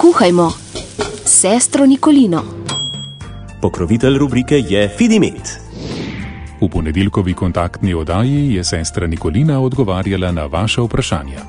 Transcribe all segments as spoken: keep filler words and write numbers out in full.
Kuhajmo s sestro Nikolino. Pokrovitelj rubrike je Fidimet. V ponedeljkovi kontaktni oddaji je sestra Nikolina odgovarjala na vaša vprašanja.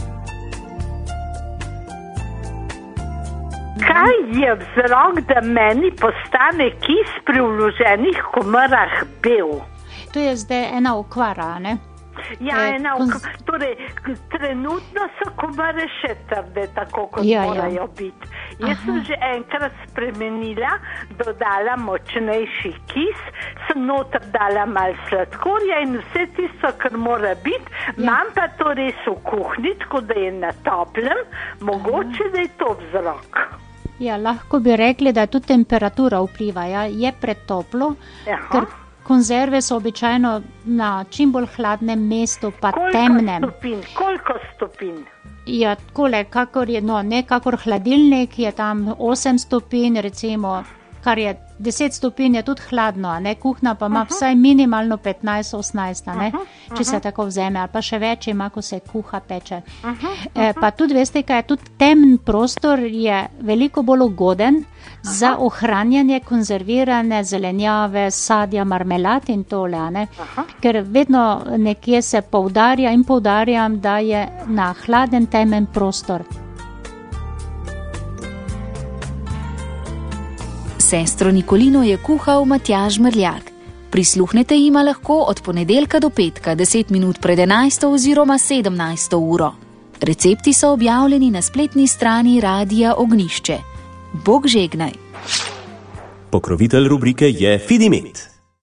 Kaj je vzrok, da meni postane kis pri vloženih komarah bel? To je zdaj ena okvara, ne? Ja, ena okvara. Torej, trenutno so komare še trde, tako kot ja, morajo ja. biti. Jaz Aha. sem že enkrat spremenila, dodala močnejši kis, sem noter dala malo sladkorja in vse tisto, kar mora biti. Ja. Imam pa to res v kuhinji, tako da je na toplem, mogoče, Aha. da je to vzrok. Ja, lahko bi rekli, da tudi temperatura vpliva. Ja? Je pretoplo, Aha. ker konzerve so običajno na čim bolj hladnem mestu, pa Koliko temnem. Stopin? Koliko stopinj? Ja, takole, kakor je, no, ne kakor hladilnik, je tam osem stopinj, recimo, kar je deset stopinj je tudi hladno, ne, kuhna pa ima uh-huh. vsaj minimalno petnajst osemnajst, ne, uh-huh. Uh-huh. če se tako vzeme, ali pa še več ima, ko se kuha peče. Uh-huh. Uh-huh. E, pa tudi veste, kaj je tudi temen prostor je veliko bolj ugoden uh-huh. za ohranjanje konzervirane zelenjave, sadja, marmelad in tole, ne, uh-huh. ker vedno nekje se poudarja in poudarjam, da je na hladen temen prostor. Sestro Nikolino je kuhal Matjaž Mrljak. Prisluhnete jima lahko od ponedeljka do petka, deset minut pred enajsto oziroma sedemnajsto uro. Recepti so objavljeni na spletni strani Radia Ognjišče. Bog žegnaj. Pokrovitelj rubrike je Fidimet.